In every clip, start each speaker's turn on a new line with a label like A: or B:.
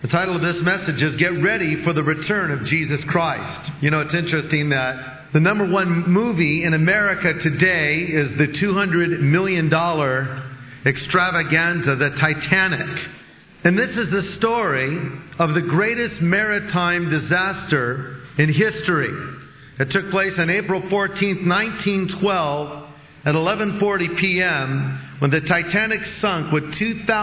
A: The title of this message is Get Ready for the Return of Jesus Christ. You know, it's interesting that the number one movie in America today is the $200 million extravaganza, the Titanic. And this is the story of the greatest maritime disaster in history. It took place on April 14th, 1912 at 11:40 p.m. when the Titanic sunk with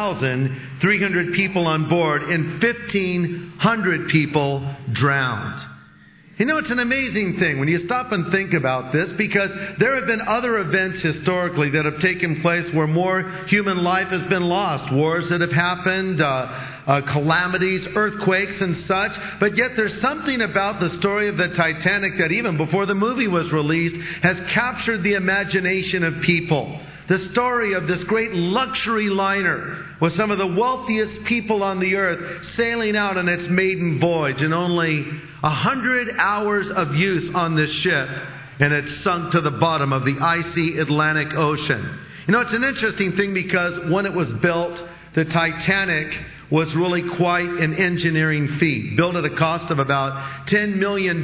A: 2,300 people on board and 1,500 people drowned. You know, it's an amazing thing when you stop and think about this, because there have been other events historically that have taken place where more human life has been lost. Wars that have happened, calamities, earthquakes and such. But yet there's something about the story of the Titanic that even before the movie was released has captured the imagination of people. The story of this great luxury liner with some of the wealthiest people on the earth sailing out on its maiden voyage in only 100 hours of use on this ship, and it sunk to the bottom of the icy Atlantic Ocean. You know, it's an interesting thing because when it was built, the Titanic was really quite an engineering feat. Built at a cost of about $10 million,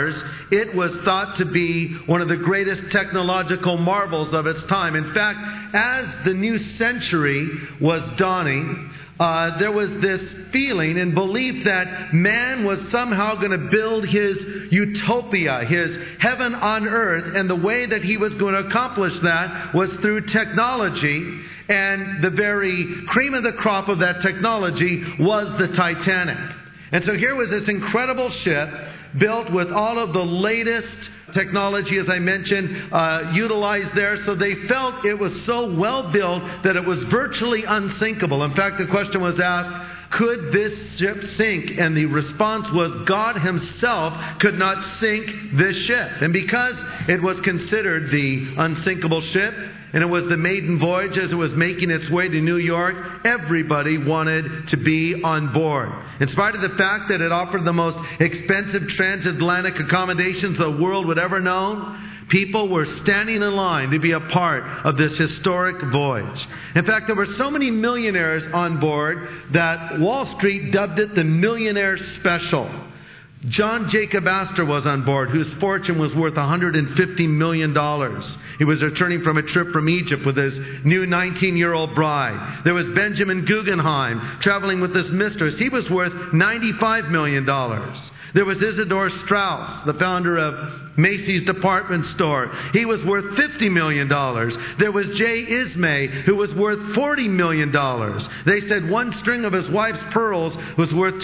A: it was thought to be one of the greatest technological marvels of its time. In fact, as the new century was dawning, there was this feeling and belief that man was somehow going to build his utopia, his heaven on earth, and the way that he was going to accomplish that was through technology. And the very cream of the crop of that technology was the Titanic. And so here was this incredible ship built with all of the latest technology, as I mentioned, utilized there. So they felt it was so well built that it was virtually unsinkable. In fact, the question was asked, could this ship sink? And the response was God himself could not sink this ship. And because it was considered the unsinkable ship, and it was the maiden voyage as it was making its way to New York, everybody wanted to be on board. In spite of the fact that it offered the most expensive transatlantic accommodations the world would ever know, people were standing in line to be a part of this historic voyage. In fact, there were so many millionaires on board that Wall Street dubbed it the Millionaire Special. John Jacob Astor was on board, whose fortune was worth $150 million. He was returning from a trip from Egypt with his new 19-year-old bride. There was Benjamin Guggenheim traveling with his mistress. He was worth $95 million. There was Isidore Straus, the founder of Macy's department store. He was worth $50 million. There was Jay Ismay, who was worth $40 million. They said one string of his wife's pearls was worth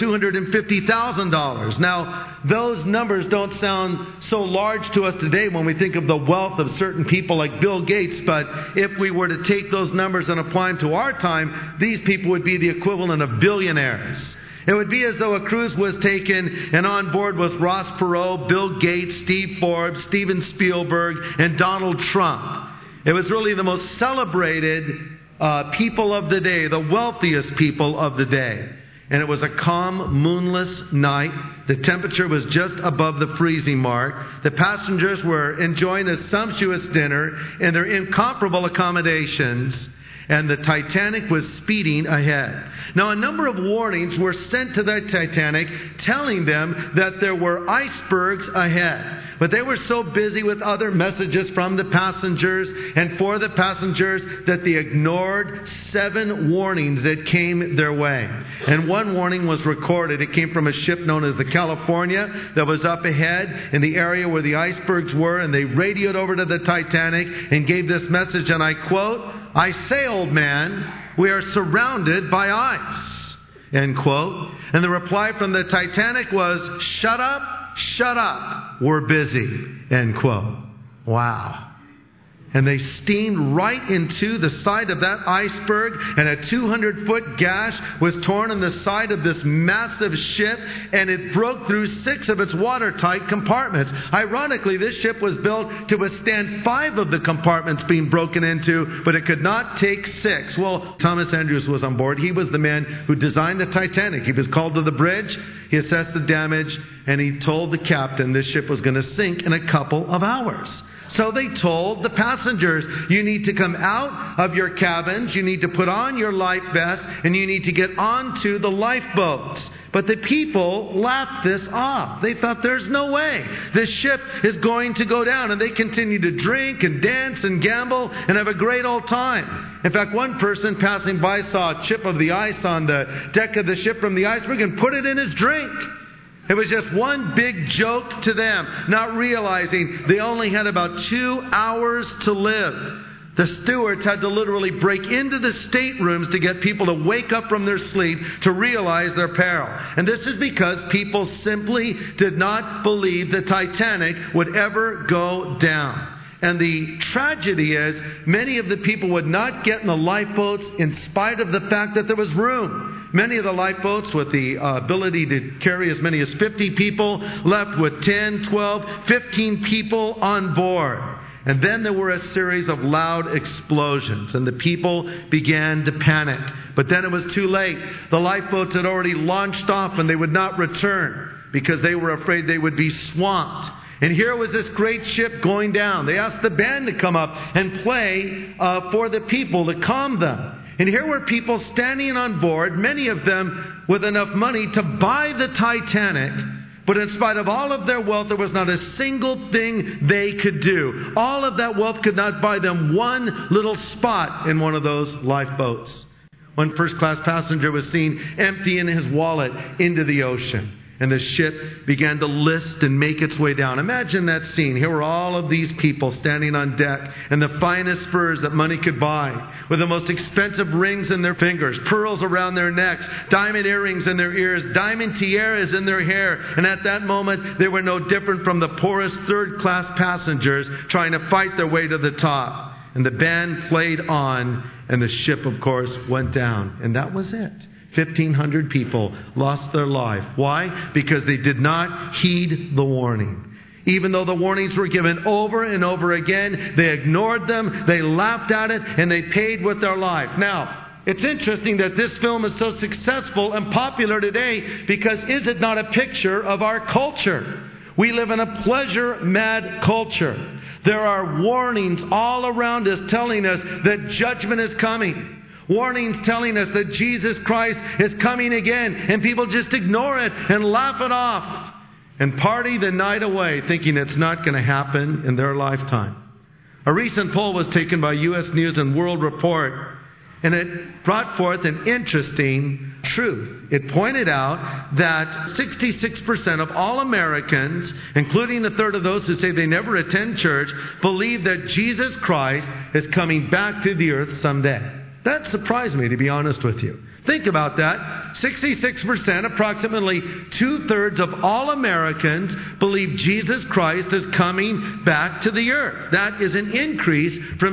A: $250,000. Now, those numbers don't sound so large to us today when we think of the wealth of certain people like Bill Gates, but if we were to take those numbers and apply them to our time, these people would be the equivalent of billionaires. It would be as though a cruise was taken and on board was Ross Perot, Bill Gates, Steve Forbes, Steven Spielberg, and Donald Trump. It was really the most celebrated people of the day, the wealthiest people of the day. And it was a calm, moonless night. The temperature was just above the freezing mark. The passengers were enjoying a sumptuous dinner in their incomparable accommodations. And the Titanic was speeding ahead. Now, a number of warnings were sent to the Titanic telling them that there were icebergs ahead. But they were so busy with other messages from the passengers and for the passengers that they ignored 7 warnings that came their way. And one warning was recorded. It came from a ship known as the California that was up ahead in the area where the icebergs were. And they radioed over to the Titanic and gave this message, and I quote, "I say, old man, we are surrounded by ice," end quote. And the reply from the Titanic was, shut up, we're busy, end quote. Wow. And they steamed right into the side of that iceberg, and a 200-foot gash was torn on the side of this massive ship, and it broke through 6 of its watertight compartments. Ironically, this ship was built to withstand 5 of the compartments being broken into, but it could not take 6. Well, Thomas Andrews was on board. He was the man who designed the Titanic. He was called to the bridge. He assessed the damage, and he told the captain this ship was going to sink in a couple of hours. So they told the passengers, you need to come out of your cabins, you need to put on your life vests, and you need to get onto the lifeboats. But the people laughed this off. They thought, there's no way this ship is going to go down. And they continued to drink and dance and gamble and have a great old time. In fact, one person passing by saw a chip of the ice on the deck of the ship from the iceberg and put it in his drink. It was just one big joke to them, not realizing they only had about 2 hours to live. The stewards had to literally break into the staterooms to get people to wake up from their sleep to realize their peril. And this is because people simply did not believe the Titanic would ever go down. And the tragedy is, many of the people would not get in the lifeboats in spite of the fact that there was room. Many of the lifeboats with the ability to carry as many as 50 people left with 10, 12, 15 people on board. And then there were a series of loud explosions, and the people began to panic. But then it was too late. The lifeboats had already launched off, and they would not return because they were afraid they would be swamped. And here was this great ship going down. They asked the band to come up and play for the people to calm them. And here were people standing on board, many of them with enough money to buy the Titanic. But in spite of all of their wealth, there was not a single thing they could do. All of that wealth could not buy them one little spot in one of those lifeboats. One first-class passenger was seen emptying his wallet into the ocean. And the ship began to list and make its way down. Imagine that scene. Here were all of these people standing on deck in the finest furs that money could buy, with the most expensive rings in their fingers, pearls around their necks, diamond earrings in their ears, diamond tiaras in their hair. And at that moment, they were no different from the poorest third-class passengers trying to fight their way to the top. And the band played on, and the ship, of course, went down. And that was it. 1,500 people lost their life. Why? Because they did not heed the warning. Even though the warnings were given over and over again, they ignored them, they laughed at it, and they paid with their life. Now, it's interesting that this film is so successful and popular today because is it not a picture of our culture? We live in a pleasure-mad culture. There are warnings all around us telling us that judgment is coming. Warnings telling us that Jesus Christ is coming again. And people just ignore it and laugh it off and party the night away thinking it's not going to happen in their lifetime. A recent poll was taken by U.S. News and World Report, and it brought forth an interesting truth. It pointed out that 66% of all Americans, including a third of those who say they never attend church, believe that Jesus Christ is coming back to the earth someday. That surprised me, to be honest with you. Think about that. 66%, approximately 2/3 of all Americans, believe Jesus Christ is coming back to the earth. That is an increase from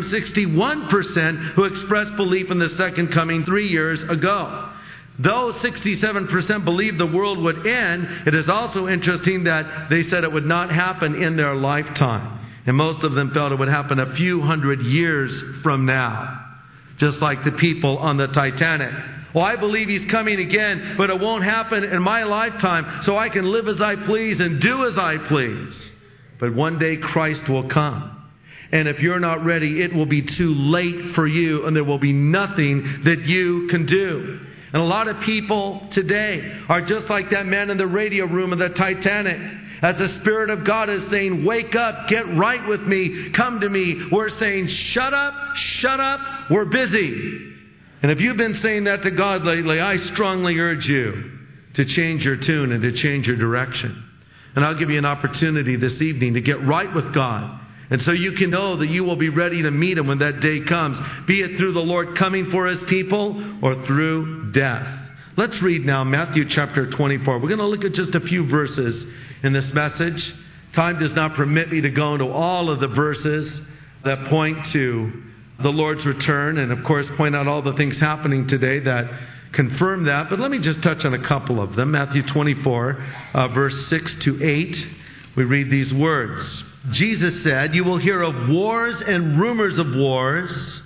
A: 61% who expressed belief in the second coming 3 years ago. Though 67% believed the world would end, it is also interesting that they said it would not happen in their lifetime. And most of them felt it would happen a few hundred years from now. Just like the people on the Titanic. Well, I believe He's coming again, but it won't happen in my lifetime, so I can live as I please and do as I please. But one day Christ will come. And if you're not ready, it will be too late for you, and there will be nothing that you can do. And a lot of people today are just like that man in the radio room of the Titanic. As the Spirit of God is saying, wake up, get right with me, come to me. We're saying, shut up, we're busy. And if you've been saying that to God lately, I strongly urge you to change your tune and to change your direction. And I'll give you an opportunity this evening to get right with God. And so you can know that you will be ready to meet Him when that day comes, be it through the Lord coming for His people or through death. Let's read now Matthew chapter 24. We're going to look at just a few verses in this message. Time does not permit me to go into all of the verses that point to the Lord's return and, of course, point out all the things happening today that confirm that. But let me just touch on a couple of them. Matthew 24, verse 6 to 8. We read these words. Jesus said, "You will hear of wars and rumors of wars.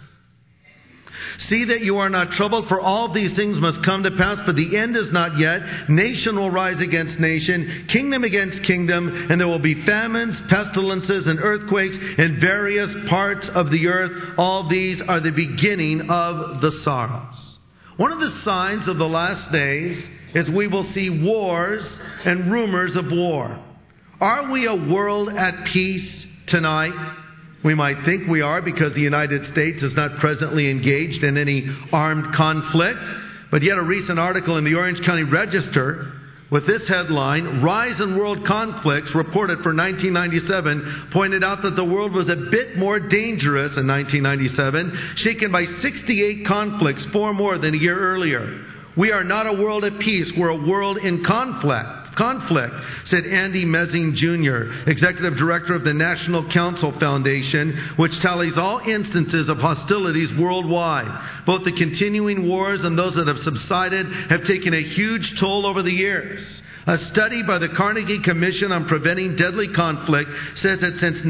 A: See that you are not troubled, for all these things must come to pass, but the end is not yet. Nation will rise against nation, kingdom against kingdom, and there will be famines, pestilences, and earthquakes in various parts of the earth. All these are the beginning of the sorrows." One of the signs of the last days is we will see wars and rumors of war. Are we a world at peace tonight? We might think we are because the United States is not presently engaged in any armed conflict. But yet a recent article in the Orange County Register with this headline, Rise in World Conflicts, reported for 1997, pointed out that the world was a bit more dangerous in 1997, shaken by 68 conflicts, 4 more than a year earlier. We are not a world at peace, we're a world in conflict, said Andy Mezzing Jr., Executive Director of the National Council Foundation, which tallies all instances of hostilities worldwide. Both the continuing wars and those that have subsided have taken a huge toll over the years. A study by the Carnegie Commission on Preventing Deadly Conflict says that since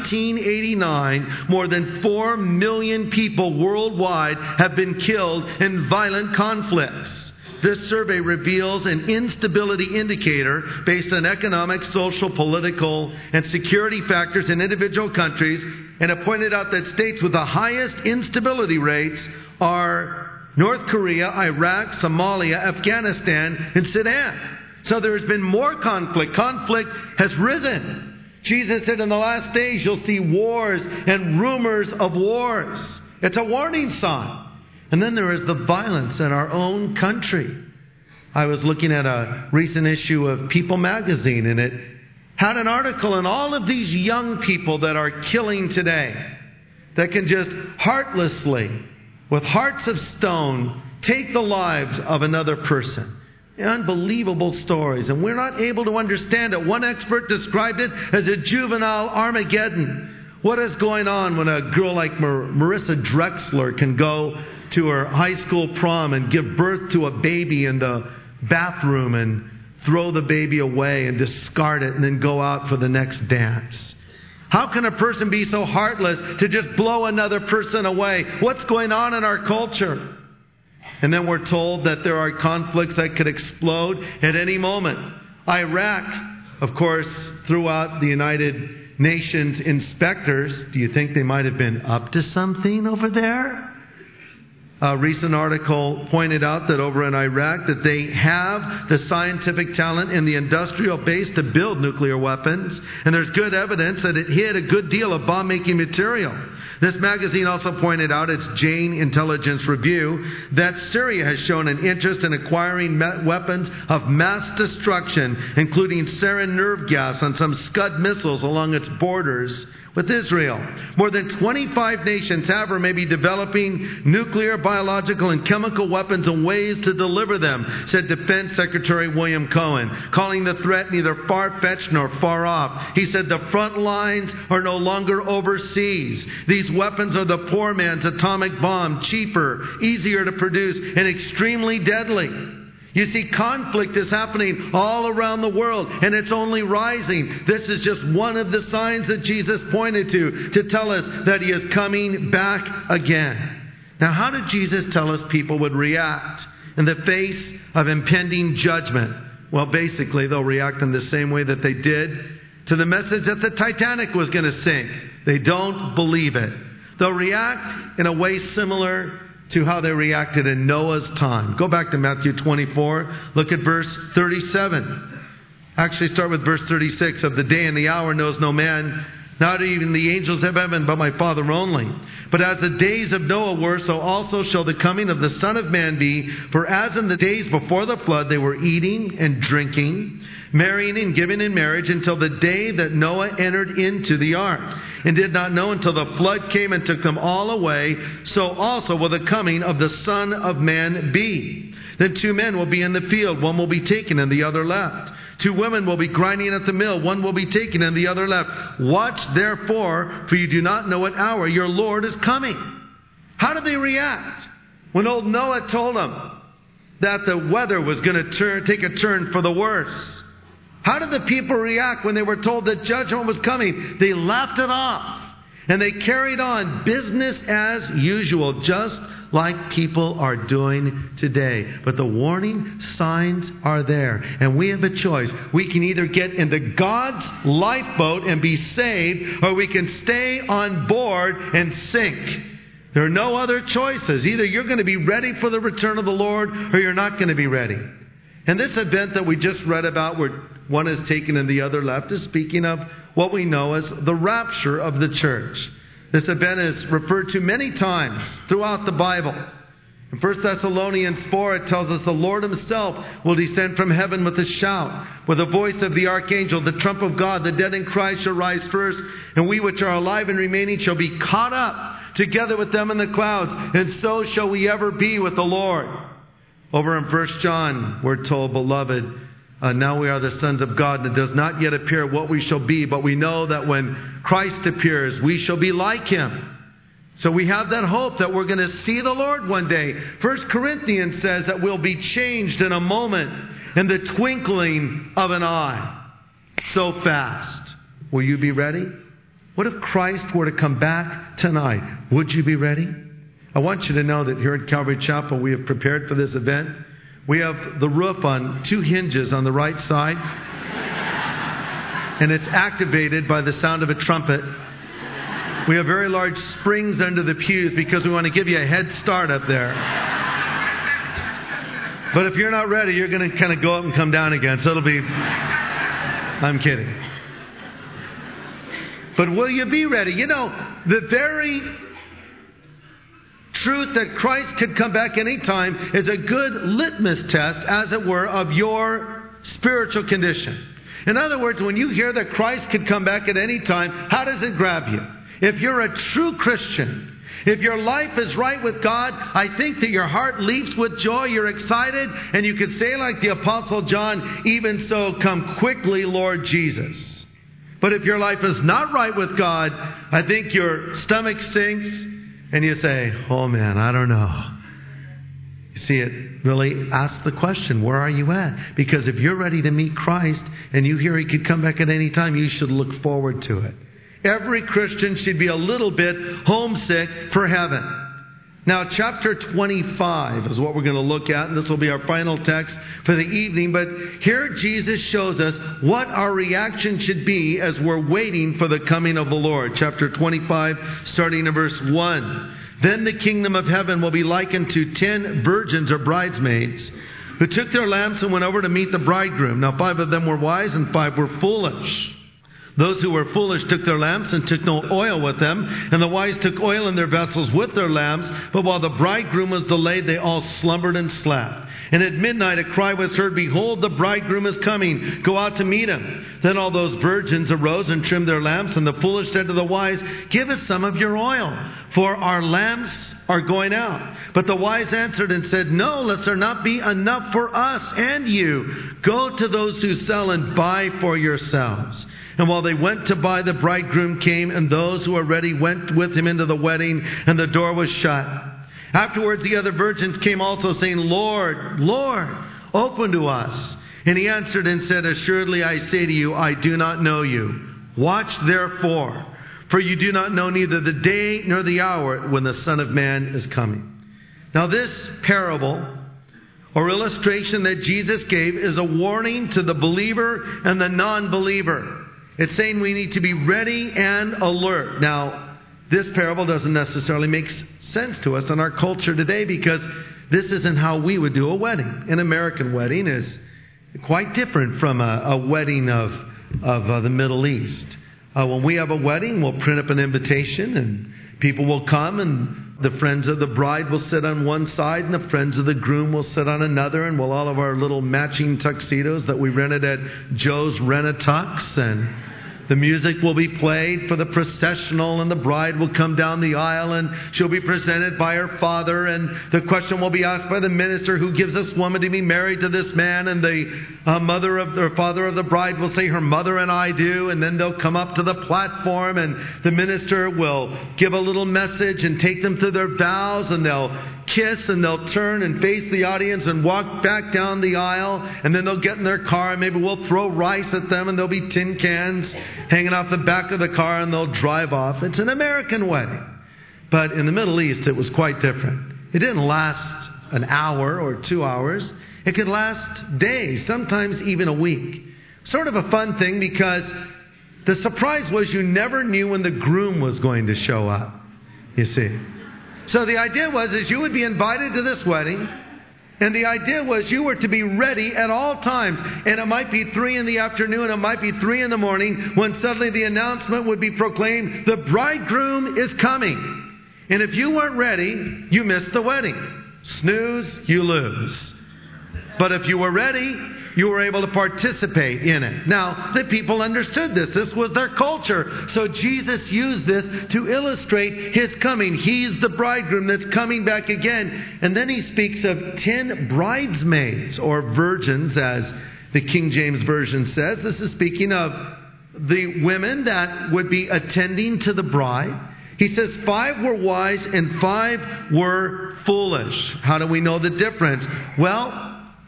A: 1989, more than 4 million people worldwide have been killed in violent conflicts. This survey reveals an instability indicator based on economic, social, political, and security factors in individual countries, and it pointed out that states with the highest instability rates are North Korea, Iraq, Somalia, Afghanistan, and Sudan. So there has been more conflict. Conflict has risen. Jesus said in the last days you'll see wars and rumors of wars. It's a warning sign. And then there is the violence in our own country. I was looking at a recent issue of People magazine, and it had an article on all of these young people that are killing today, that can just heartlessly, with hearts of stone, take the lives of another person. Unbelievable stories, and we're not able to understand it. One expert described it as a juvenile Armageddon. What is going on when a girl like Marissa Drexler can go to her high school prom and give birth to a baby in the bathroom and throw the baby away and discard it and then go out for the next dance? How can a person be so heartless to just blow another person away? What's going on in our culture? And then we're told that there are conflicts that could explode at any moment. Iraq, of course, threw out the United Nations inspectors. Do you think they might have been up to something over there? A recent article pointed out that over in Iraq that they have the scientific talent and the industrial base to build nuclear weapons, and there's good evidence that it hid a good deal of bomb-making material. This magazine also pointed out, its Jane Intelligence Review, that Syria has shown an interest in acquiring weapons of mass destruction, including sarin nerve gas on some Scud missiles along its borders with Israel. More than 25 nations have or may be developing nuclear, biological, and chemical weapons and ways to deliver them, said Defense Secretary William Cohen, calling the threat neither far-fetched nor far off. He said the front lines are no longer overseas. These weapons are the poor man's atomic bomb, cheaper, easier to produce, and extremely deadly. You see, conflict is happening all around the world, and it's only rising. This is just one of the signs that Jesus pointed to tell us that He is coming back again. Now, how did Jesus tell us people would react in the face of impending judgment? Well, basically, they'll react in the same way that they did to the message that the Titanic was going to sink. They don't believe it. They'll react in a way similar to how they reacted in Noah's time. Go back to Matthew 24. Look at verse 37. Actually, start with verse 36. Of the day and the hour knows no man, not even the angels of heaven, but my Father only. But as the days of Noah were, so also shall the coming of the Son of Man be. For as in the days before the flood, they were eating and drinking, marrying and giving in marriage, until the day that Noah entered into the ark, and did not know until the flood came and took them all away, so also will the coming of the Son of Man be. Then 2 men will be in the field, one will be taken and the other left. 2 women will be grinding at the mill, one will be taken and the other left. Watch therefore, for you do not know what hour your Lord is coming. How did they react when old Noah told them that the weather was going to take a turn for the worse? How did the people react when they were told that judgment was coming? They laughed it off, and they carried on business as usual, just like people are doing today. But the warning signs are there, and we have a choice. We can either get into God's lifeboat and be saved, or we can stay on board and sink. There are no other choices. Either you're going to be ready for the return of the Lord, or you're not going to be ready. And this event that we just read about, where one is taken and the other left, is speaking of what we know as the rapture of the church. This event is referred to many times throughout the Bible. In 1 Thessalonians 4, it tells us the Lord himself will descend from heaven with a shout, with the voice of the archangel, the trump of God. The dead in Christ shall rise first, and we which are alive and remaining shall be caught up together with them in the clouds, and so shall we ever be with the Lord. Over in 1 John, we're told, beloved, now we are the sons of God, and it does not yet appear what we shall be, but we know that when Christ appears, we shall be like him. So we have that hope that we're going to see the Lord one day. 1 Corinthians says that we'll be changed in a moment, in the twinkling of an eye. So fast. Will you be ready? What if Christ were to come back tonight? Would you be ready? I want you to know that here at Calvary Chapel, we have prepared for this event. We have the roof on 2 hinges on the right side. And it's activated by the sound of a trumpet. We have very large springs under the pews because we want to give you a head start up there. But if you're not ready, you're going to kind of go up and come down again. So it'll be... I'm kidding. But will you be ready? You know, the very truth that Christ could come back anytime is a good litmus test, as it were, of your spiritual condition. In other words, when you hear that Christ could come back at any time, how does it grab you? If you're a true Christian, if your life is right with God, I think that your heart leaps with joy. You're excited, and you could say like the Apostle John, even so, come quickly, Lord Jesus. But if your life is not right with God, I think your stomach sinks, and you say, oh man, I don't know. You see, it really asks the question, where are you at? Because if you're ready to meet Christ, and you hear he could come back at any time, you should look forward to it. Every Christian should be a little bit homesick for heaven. Now, chapter 25 is what we're going to look at, and this will be our final text for the evening. But here Jesus shows us what our reaction should be as we're waiting for the coming of the Lord. Chapter 25, starting in verse 1. Then the kingdom of heaven will be likened to 10 virgins or bridesmaids who took their lamps and went over to meet the bridegroom. Now 5 of them were wise and 5 were foolish. Those who were foolish took their lamps and took no oil with them, and the wise took oil in their vessels with their lamps. But while the bridegroom was delayed, they all slumbered and slept. And at midnight a cry was heard, behold, the bridegroom is coming. Go out to meet him. Then all those virgins arose and trimmed their lamps, and the foolish said to the wise, give us some of your oil, for our lamps are going out. But the wise answered and said, no, lest there not be enough for us and you. Go to those who sell and buy for yourselves. And while they went to buy, the bridegroom came, and those who were ready went with him into the wedding, and the door was shut. Afterwards the other virgins came also, saying, Lord, Lord, open to us. And he answered and said, assuredly I say to you, I do not know you. Watch therefore, for you do not know neither the day nor the hour when the Son of Man is coming. Now this parable or illustration that Jesus gave is a warning to the believer and the non-believer. It's saying we need to be ready and alert. Now, this parable doesn't necessarily make sense to us in our culture today, because this isn't how we would do a wedding. An American wedding is quite different from a wedding of the Middle East. When we have a wedding, we'll print up an invitation, and people will come, and the friends of the bride will sit on one side, and the friends of the groom will sit on another, and we'll all have our little matching tuxedos that we rented at Joe's Rent-A-Tux, and the music will be played for the processional, and the bride will come down the aisle, and she'll be presented by her father, and the question will be asked by the minister, who gives this woman to be married to this man? And the father of the bride will say, her mother and I do. And then they'll come up to the platform, and the minister will give a little message and take them through their vows, and they'll kiss, and they'll turn and face the audience and walk back down the aisle, and then they'll get in their car, and maybe we'll throw rice at them, and there'll be tin cans hanging off the back of the car, and they'll drive off. It's an American wedding. But in the Middle East, it was quite different. It didn't last an hour or 2 hours. It could last days, sometimes even a week. Sort of a fun thing, because the surprise was you never knew when the groom was going to show up, you see. So the idea was is you would be invited to this wedding, And the idea was you were to be ready at all times. And it might be 3 in the afternoon, it might be 3 in the morning, when suddenly the announcement would be proclaimed, the bridegroom is coming. And if you weren't ready, you missed the wedding. Snooze, you lose. But if you were ready, you were able to participate in it. Now, the people understood this. This was their culture. So Jesus used this to illustrate His coming. He's the bridegroom that's coming back again. And then He speaks of 10 bridesmaids, or virgins, as the King James Version says. This is speaking of the women that would be attending to the bride. He says 5 were wise and 5 were foolish. How do we know the difference? Well,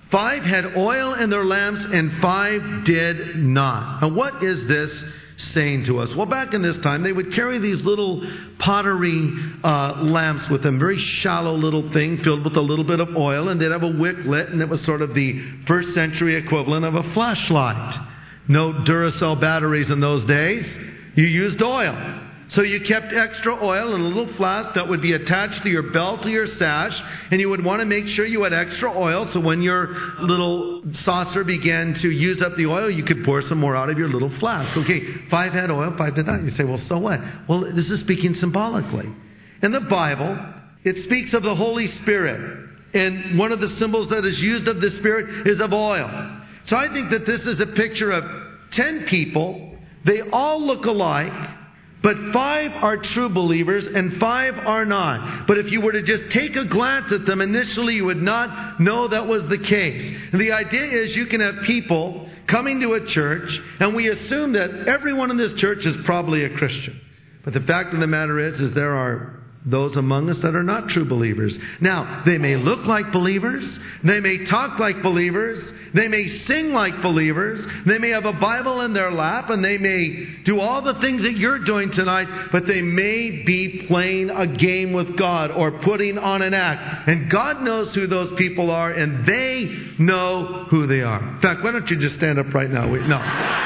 A: 5 had oil in their lamps and 5 did not. Now, what is this saying to us? Well, back in this time, they would carry these little pottery lamps with them, very shallow little thing filled with a little bit of oil, and they'd have a wick lit, and it was sort of the first century equivalent of a flashlight. No Duracell batteries in those days. You used oil. So you kept extra oil in a little flask that would be attached to your belt or your sash, and you would want to make sure you had extra oil, so when your little saucer began to use up the oil, you could pour some more out of your little flask. Okay, 5 had oil, 5 did not. You say, well, so what? Well, this is speaking symbolically. In the Bible, it speaks of the Holy Spirit, and one of the symbols that is used of the Spirit is of oil. So I think that this is a picture of 10 people. They all look alike. But 5 are true believers and 5 are not. But if you were to just take a glance at them initially, you would not know that was the case. And the idea is you can have people coming to a church, and we assume that everyone in this church is probably a Christian. But the fact of the matter is there are those among us that are not true believers. Now, they may look like believers. They may talk like believers. They may sing like believers. They may have a Bible in their lap, and they may do all the things that you're doing tonight, but they may be playing a game with God or putting on an act. And God knows who those people are, and they know who they are. In fact, why don't you just stand up right now? No.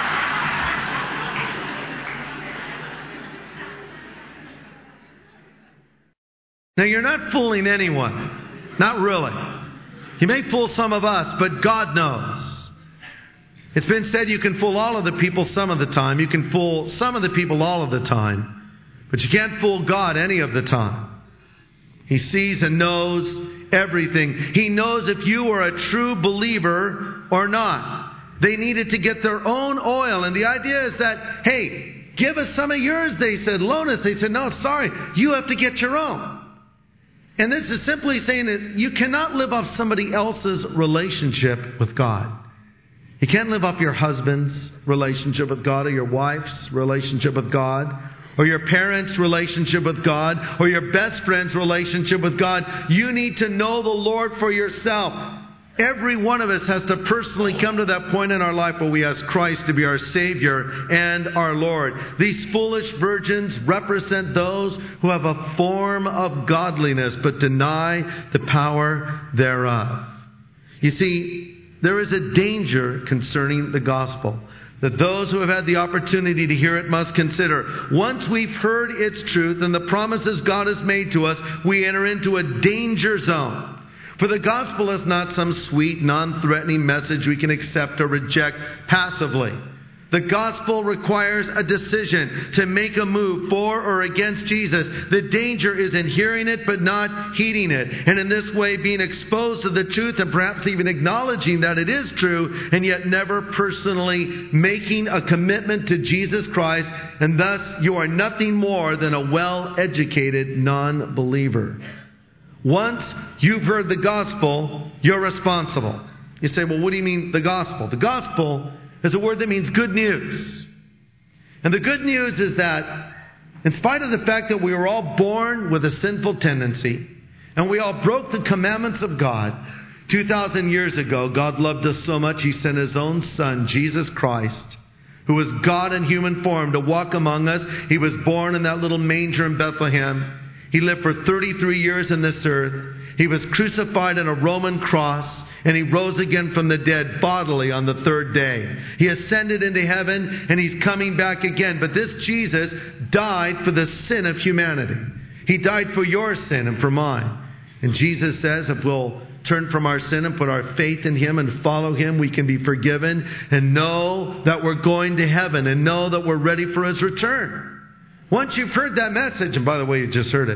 A: Now, you're not fooling anyone. Not really. You may fool some of us, but God knows. It's been said you can fool all of the people some of the time. You can fool some of the people all of the time. But you can't fool God any of the time. He sees and knows everything. He knows if you are a true believer or not. They needed to get their own oil. And the idea is that, hey, give us some of yours, they said. Loan us. They said, no, sorry. You have to get your own. And this is simply saying that you cannot live off somebody else's relationship with God. You can't live off your husband's relationship with God, or your wife's relationship with God, or your parents' relationship with God, or your best friend's relationship with God. You need to know the Lord for yourself. Every one of us has to personally come to that point in our life where we ask Christ to be our Savior and our Lord. These foolish virgins represent those who have a form of godliness but deny the power thereof. You see, there is a danger concerning the gospel that those who have had the opportunity to hear it must consider. Once we've heard its truth and the promises God has made to us, we enter into a danger zone. For the gospel is not some sweet, non-threatening message we can accept or reject passively. The gospel requires a decision to make a move for or against Jesus. The danger is in hearing it but not heeding it. And in this way, being exposed to the truth and perhaps even acknowledging that it is true, and yet never personally making a commitment to Jesus Christ. And thus, you are nothing more than a well-educated non-believer. Once you've heard the gospel, you're responsible. You say, well, what do you mean the gospel? The gospel is a word that means good news. And the good news is that in spite of the fact that we were all born with a sinful tendency, and we all broke the commandments of God, 2,000 years ago, God loved us so much, He sent His own Son, Jesus Christ, who was God in human form, to walk among us. He was born in that little manger in Bethlehem. He lived for 33 years in this earth. He was crucified on a Roman cross, and He rose again from the dead bodily on the 3rd day. He ascended into heaven, and He's coming back again. But this Jesus died for the sin of humanity. He died for your sin and for mine. And Jesus says if we'll turn from our sin and put our faith in Him and follow Him, we can be forgiven and know that we're going to heaven and know that we're ready for His return. Once you've heard that message, and by the way, you just heard it,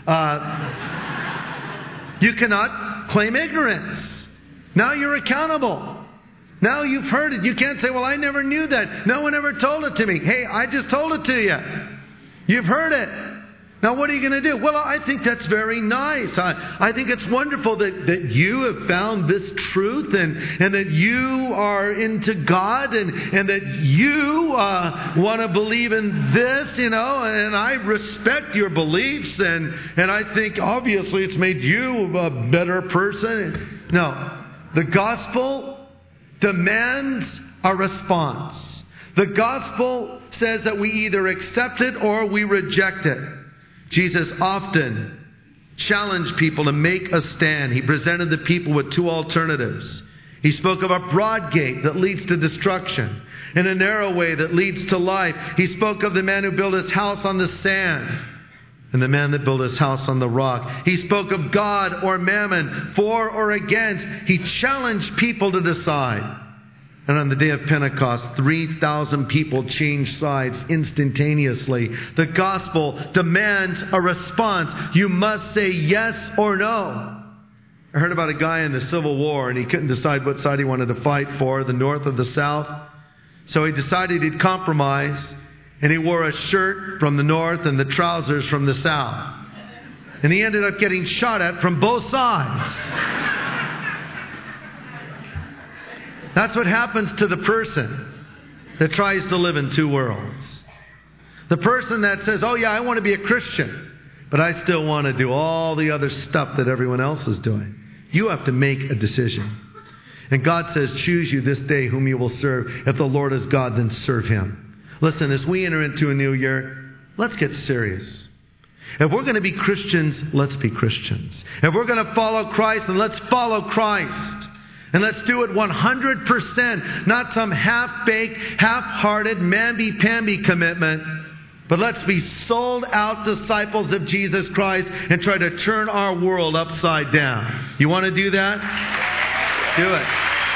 A: you cannot claim ignorance. Now you're accountable. Now you've heard it. You can't say, well, I never knew that. No one ever told it to me. Hey, I just told it to you. You've heard it. Now what are you going to do? Well, I think that's very nice. I think it's wonderful that you have found this truth and that you are into God and that you want to believe in this, and I respect your beliefs and I think obviously it's made you a better person. No, the gospel demands a response. The gospel says that we either accept it or we reject it. Jesus often challenged people to make a stand. He presented the people with two alternatives. He spoke of a broad gate that leads to destruction and a narrow way that leads to life. He spoke of the man who built his house on the sand and the man that built his house on the rock. He spoke of God or mammon, for or against. He challenged people to decide. And on the day of Pentecost, 3,000 people changed sides instantaneously. The gospel demands a response. You must say yes or no. I heard about a guy in the Civil War, and he couldn't decide what side he wanted to fight for, the North or the South. So he decided he'd compromise, and he wore a shirt from the North and the trousers from the South. And he ended up getting shot at from both sides. That's what happens to the person that tries to live in two worlds. The person that says, oh yeah, I want to be a Christian, but I still want to do all the other stuff that everyone else is doing. You have to make a decision. And God says, choose you this day whom you will serve. If the Lord is God, then serve Him. Listen, as we enter into a new year, let's get serious. If we're going to be Christians, let's be Christians. If we're going to follow Christ, then let's follow Christ. And let's do it 100%, not some half-baked, half-hearted, mamby-pamby commitment. But let's be sold-out disciples of Jesus Christ and try to turn our world upside down. You want to do that? Do it.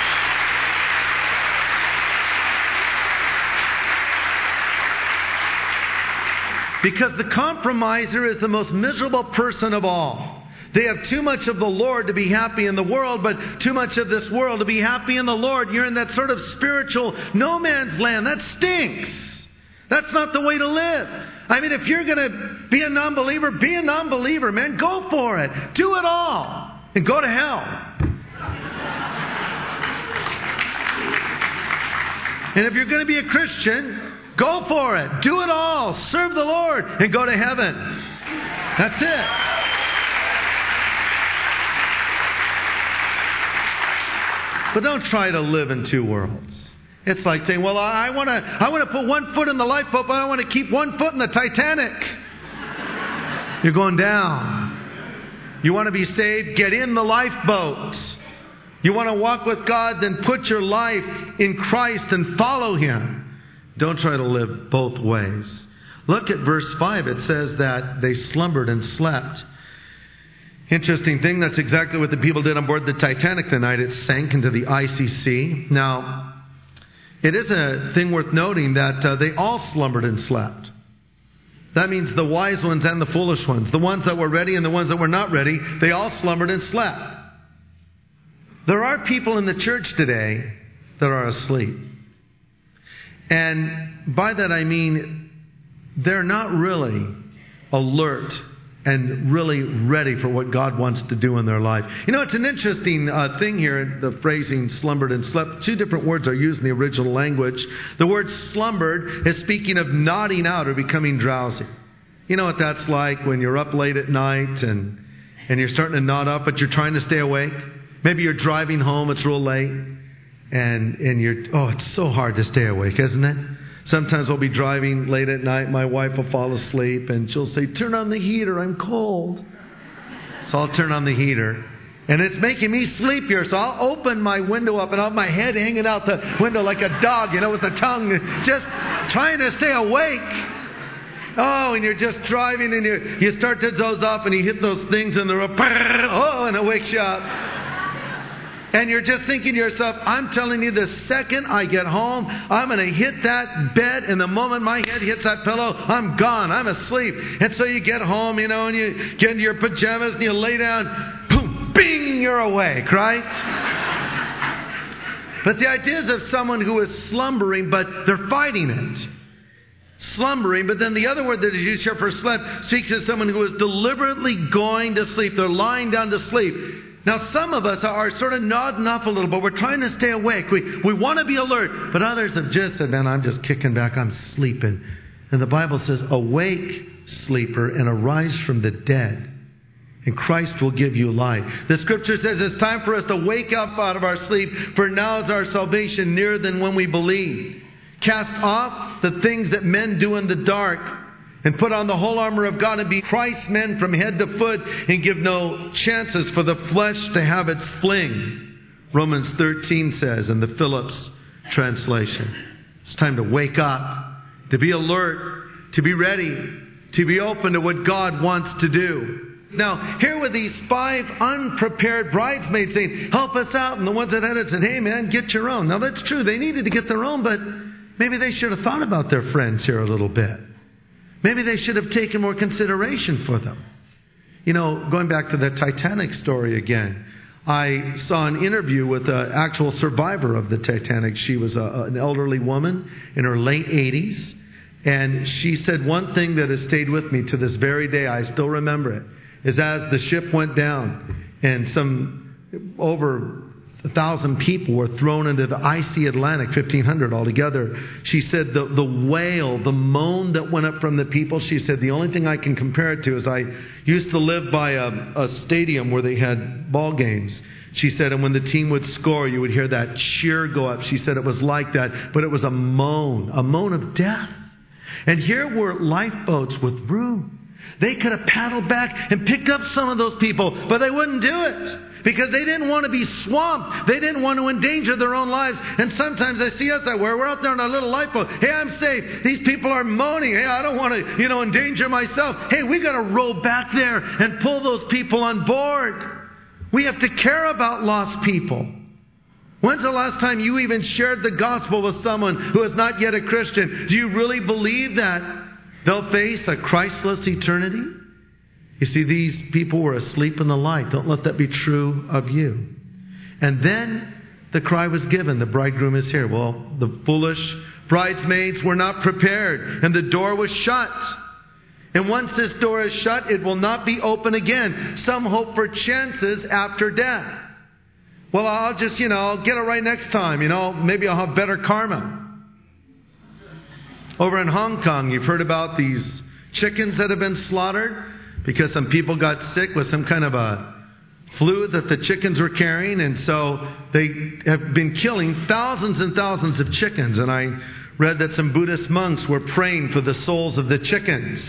A: Because the compromiser is the most miserable person of all. They have too much of the Lord to be happy in the world, but too much of this world to be happy in the Lord. You're in that sort of spiritual no man's land. That stinks. That's not the way to live. I mean, if you're going to be a non-believer, be a non-believer, man. Go for it. Do it all. And go to hell. And if you're going to be a Christian, go for it. Do it all. Serve the Lord and go to heaven. That's it. But don't try to live in two worlds. It's like saying, well, I want to put one foot in the lifeboat, but I want to keep one foot in the Titanic. You're going down. You want to be saved? Get in the lifeboat. You want to walk with God? Then put your life in Christ and follow Him. Don't try to live both ways. Look at verse 5. It says that they slumbered and slept. Interesting thing, that's exactly what the people did on board the Titanic the night it sank into the icy sea. Now, it is a thing worth noting that they all slumbered and slept. That means the wise ones and the foolish ones, the ones that were ready and the ones that were not ready, they all slumbered and slept. There are people in the church today that are asleep. And by that I mean they're not really alert and really ready for what God wants to do in their life. You know, it's an interesting thing here, the phrasing slumbered and slept. Two different words are used in the original language. The word slumbered is speaking of nodding out or becoming drowsy. You know what that's like when you're up late at night and you're starting to nod up, but you're trying to stay awake. Maybe you're driving home, it's real late, and it's so hard to stay awake, isn't it? Sometimes I'll be driving late at night. My wife will fall asleep and she'll say, turn on the heater, I'm cold. So I'll turn on the heater. And it's making me sleepier. So I'll open my window up and I'll have my head hanging out the window like a dog, with the tongue, just trying to stay awake. Oh, and you're just driving and you start to doze off and you hit those things and they're and it wakes you up. And you're just thinking to yourself, I'm telling you, the second I get home, I'm going to hit that bed, and the moment my head hits that pillow, I'm gone. I'm asleep. And so you get home, and you get into your pajamas, and you lay down, boom, bing, you're awake, right? But the idea is of someone who is slumbering, but they're fighting it. Slumbering, but then the other word that is used here for slept speaks of someone who is deliberately going to sleep. They're lying down to sleep. Now, some of us are sort of nodding off a little, but we're trying to stay awake. We want to be alert. But others have just said, man, I'm just kicking back. I'm sleeping. And the Bible says, awake, sleeper, and arise from the dead, and Christ will give you life. The Scripture says it's time for us to wake up out of our sleep, for now is our salvation nearer than when we believe. Cast off the things that men do in the dark, and put on the whole armor of God and be Christ's men from head to foot, and give no chances for the flesh to have its fling. Romans 13 says in the Phillips translation, it's time to wake up, to be alert, to be ready, to be open to what God wants to do. Now, here were these 5 unprepared bridesmaids saying, help us out. And the ones that had it said, hey man, get your own. Now that's true. They needed to get their own, but maybe they should have thought about their friends here a little bit. Maybe they should have taken more consideration for them. You know, going back to the Titanic story again, I saw an interview with an actual survivor of the Titanic. She was an elderly woman in her late 80s. And she said one thing that has stayed with me to this very day, I still remember it, is as the ship went down and over 1,000 people were thrown into the icy Atlantic, 1,500 altogether. She said the wail, the moan that went up from the people, she said the only thing I can compare it to is I used to live by a stadium where they had ball games. She said, and when the team would score, you would hear that cheer go up. She said it was like that, but it was a moan of death. And here were lifeboats with room. They could have paddled back and picked up some of those people, but they wouldn't do it because they didn't want to be swamped. They didn't want to endanger their own lives. And sometimes I see us that way. We're out there in our little lifeboat. Hey, I'm safe. These people are moaning. Hey, I don't want to, endanger myself. Hey, we got to row back there and pull those people on board. We have to care about lost people. When's the last time you even shared the gospel with someone who is not yet a Christian? Do you really believe that they'll face a Christless eternity? You see, these people were asleep in the light. Don't let that be true of you. And then the cry was given, the bridegroom is here. Well, the foolish bridesmaids were not prepared, and the door was shut. And once this door is shut, it will not be open again. Some hope for chances after death. Well, I'll just, I'll get it right next time. Maybe I'll have better karma. Over in Hong Kong, you've heard about these chickens that have been slaughtered because some people got sick with some kind of a flu that the chickens were carrying. And so they have been killing thousands and thousands of chickens. And I read that some Buddhist monks were praying for the souls of the chickens.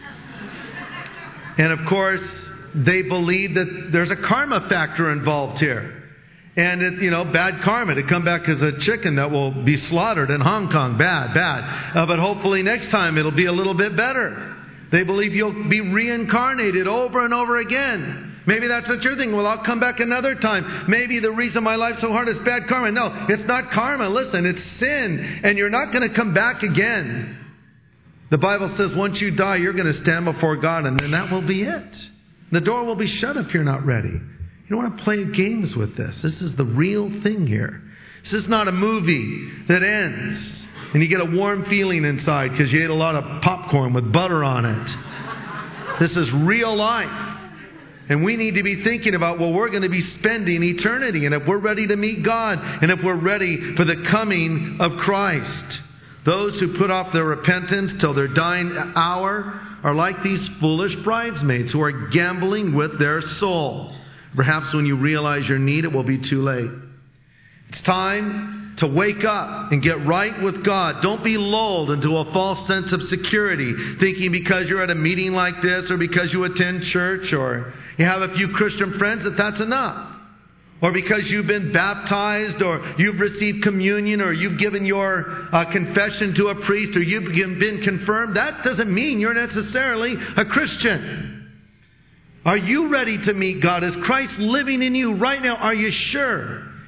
A: And of course, they believe that there's a karma factor involved here. And it, bad karma to come back as a chicken that will be slaughtered in Hong Kong. Bad. But hopefully next time it'll be a little bit better. They believe you'll be reincarnated over and over again. Maybe that's what you're thinking. Well, I'll come back another time. Maybe the reason my life's so hard is bad karma. No, it's not karma. Listen, it's sin. And you're not going to come back again. The Bible says once you die, you're going to stand before God, and then that will be it. The door will be shut if you're not ready. You don't want to play games with this. This is the real thing here. This is not a movie that ends and you get a warm feeling inside because you ate a lot of popcorn with butter on it. This is real life. And we need to be thinking about, we're going to be spending eternity. And if we're ready to meet God, and if we're ready for the coming of Christ, those who put off their repentance till their dying hour are like these foolish bridesmaids who are gambling with their soul. Perhaps when you realize your need, it will be too late. It's time to wake up and get right with God. Don't be lulled into a false sense of security, thinking because you're at a meeting like this, or because you attend church, or you have a few Christian friends, that's enough. Or because you've been baptized, or you've received communion, or you've given your confession to a priest, or you've been confirmed. That doesn't mean you're necessarily a Christian. Are you ready to meet God? Is Christ living in you right now? Are you sure?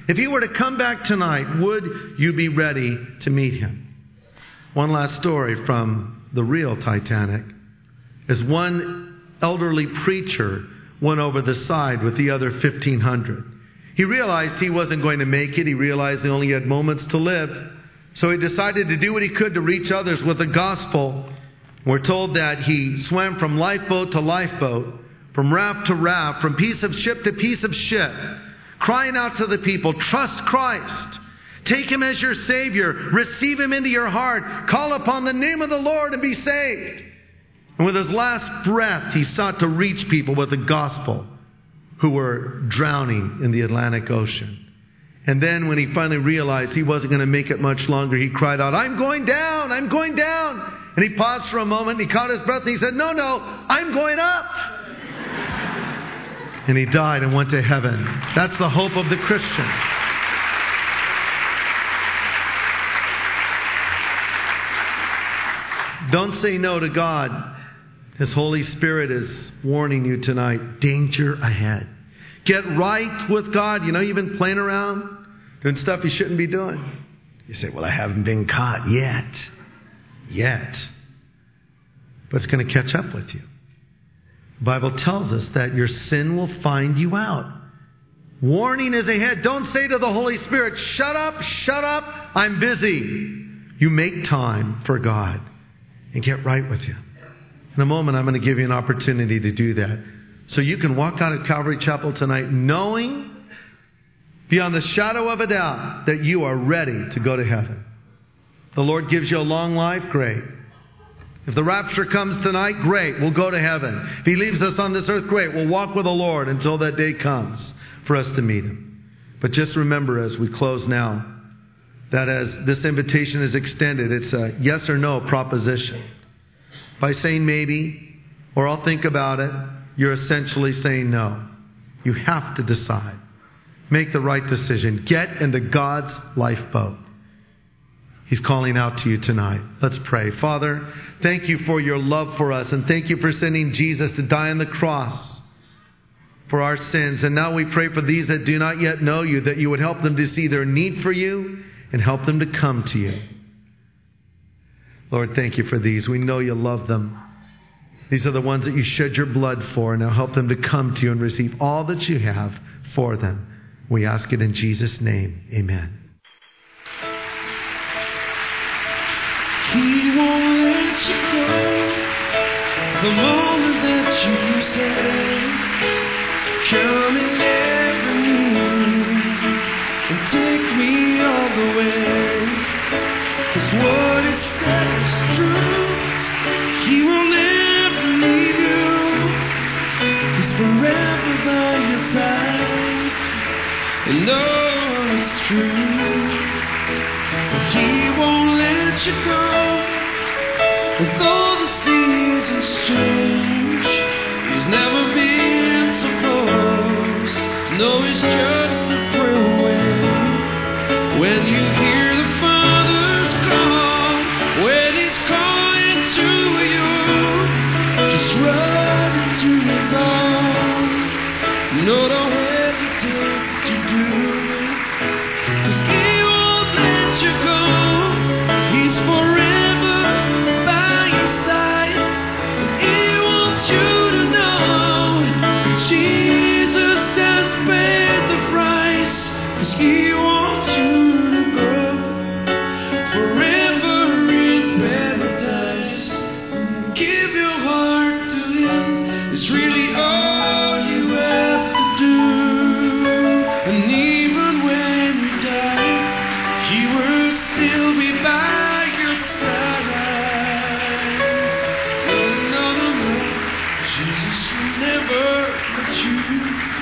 A: If he were to come back tonight, would you be ready to meet him? One last story from the real Titanic is one elderly preacher went over the side with the other 1,500. He realized he wasn't going to make it. He realized he only had moments to live. So he decided to do what he could to reach others with the gospel. We're told that he swam from lifeboat to lifeboat, from raft to raft, from piece of ship to piece of ship, crying out to the people, trust Christ. Take him as your Savior. Receive him into your heart. Call upon the name of the Lord and be saved. And with his last breath, he sought to reach people with the gospel who were drowning in the Atlantic Ocean. And then when he finally realized he wasn't going to make it much longer, he cried out, I'm going down, I'm going down. And he paused for a moment, and he caught his breath, and he said, no, I'm going up. And he died and went to heaven. That's the hope of the Christian. Don't say no to God. His Holy Spirit is warning you tonight. Danger ahead. Get right with God. You know, you've been playing around, doing stuff you shouldn't be doing. You say, well, I haven't been caught yet. But it's going to catch up with you. The Bible tells us that your sin will find you out. Warning is ahead. Don't say to the Holy Spirit, shut up, I'm busy. You make time for God and get right with Him. In a moment, I'm going to give you an opportunity to do that. So you can walk out of Calvary Chapel tonight knowing beyond the shadow of a doubt that you are ready to go to heaven. The Lord gives you a long life, great. If the rapture comes tonight, great, we'll go to heaven. If He leaves us on this earth, great, we'll walk with the Lord until that day comes for us to meet Him. But just remember as we close now, that as this invitation is extended, it's a yes or no proposition. By saying maybe, or I'll think about it, you're essentially saying no. You have to decide. Make the right decision. Get into God's lifeboat. He's calling out to you tonight. Let's pray. Father, thank you for your love for us, and thank you for sending Jesus to die on the cross for our sins. And now we pray for these that do not yet know you, that you would help them to see their need for you and help them to come to you. Lord, thank you for these. We know you love them. These are the ones that you shed your blood for. Now help them to come to you and receive all that you have for them. We ask it in Jesus' name. Amen.
B: He won't let you go the moment that you say, come and never me and take me all the way. 'Cause what is said is true. He will never leave you. He's forever by your side. And no, it's true. But He won't let you go. And though the seasons change, He's never been so close. No, He's just a prayer away. When you hear the Father's call, when He's calling to you, just run into His arms. No, don't hesitate to do it. 'Cause He won't let you go. He's forever by your side. And He wants you to know that Jesus has paid the price. 'Cause He wants you to go forever in paradise. Give your heart to Him. It's really all you have to do. And even when you die, He will still be by your side. No, Jesus will never let you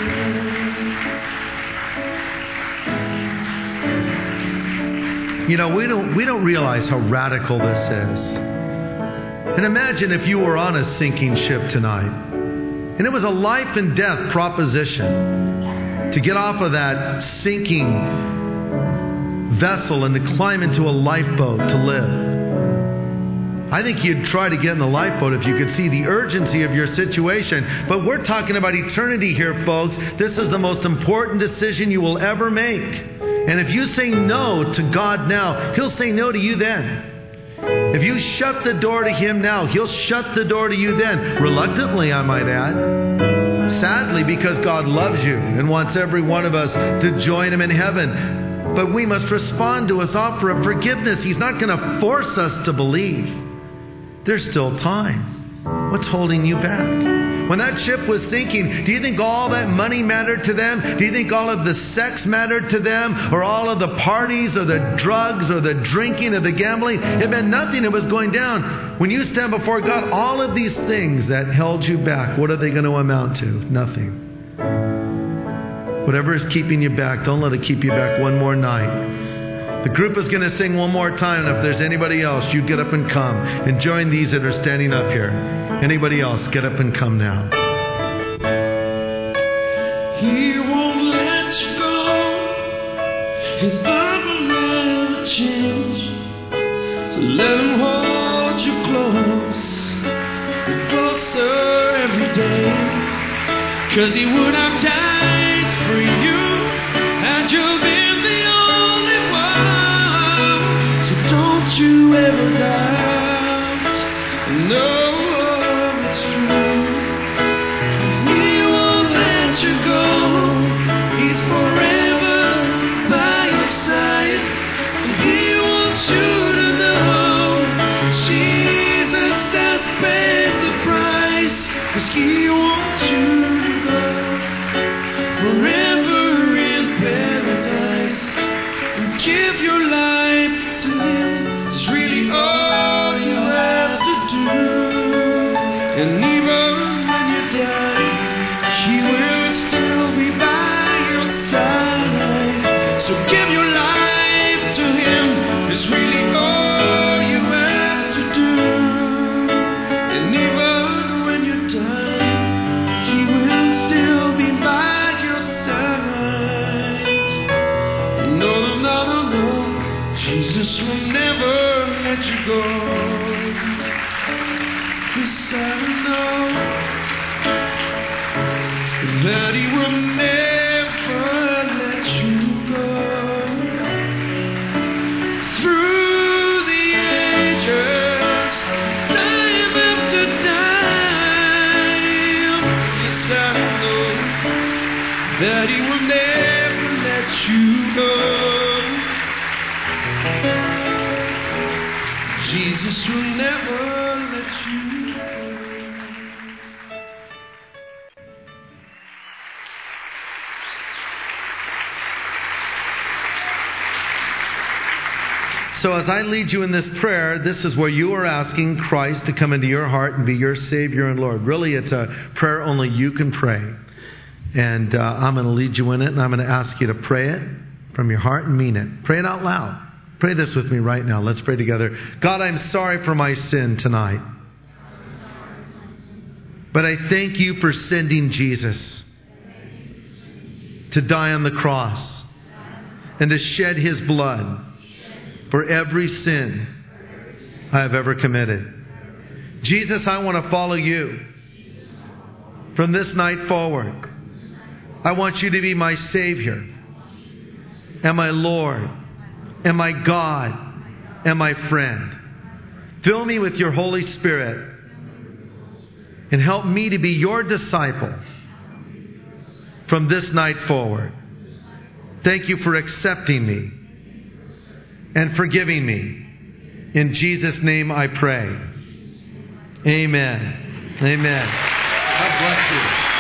B: go.
A: You know, we don't realize how radical this is. And imagine if you were on a sinking ship tonight, and it was a life and death proposition to get off of that sinking vessel and to climb into a lifeboat to live. I think you'd try to get in the lifeboat if you could see the urgency of your situation. But we're talking about eternity here, folks. This is the most important decision you will ever make. And if you say no to God now, He'll say no to you then. If you shut the door to Him now, He'll shut the door to you then. Reluctantly, I might add. Sadly, because God loves you and wants every one of us to join Him in heaven. But we must respond to His offer of forgiveness. He's not going to force us to believe. There's still time. What's holding you back? When that ship was sinking, do you think all that money mattered to them? Do you think all of the sex mattered to them? Or all of the parties or the drugs or the drinking or the gambling? It meant nothing. It was going down. When you stand before God, all of these things that held you back, what are they going to amount to? Nothing. Whatever is keeping you back, don't let it keep you back one more night. The group is going to sing one more time. And if there's anybody else, you get up and come. And join these that are standing up here. Anybody else, get up and come now.
B: He won't let you go. His love will never change. So let Him hold you close and closer every day. 'Cause He would have died for you had you been the only one. So don't you ever doubt. No. That He will never let you go. Through the ages, time after time, yes I know that He will never let you go. Jesus will never let you go.
A: So as I lead you in this prayer, this is where you are asking Christ to come into your heart and be your Savior and Lord. Really, it's a prayer only you can pray. And I'm going to lead you in it, and I'm going to ask you to pray it from your heart and mean it. Pray it out loud. Pray this with me right now. Let's pray together. God, I'm sorry for my sin tonight. But I thank you for sending Jesus to die on the cross and to shed His blood for every sin I have ever committed. Jesus, I want to follow you from this night forward. I want you to be my Savior and my Lord and my God and my friend. Fill me with your Holy Spirit and help me to be your disciple from this night forward. Thank you for accepting me and forgiving me. In Jesus' name I pray. Amen. Amen. God bless you.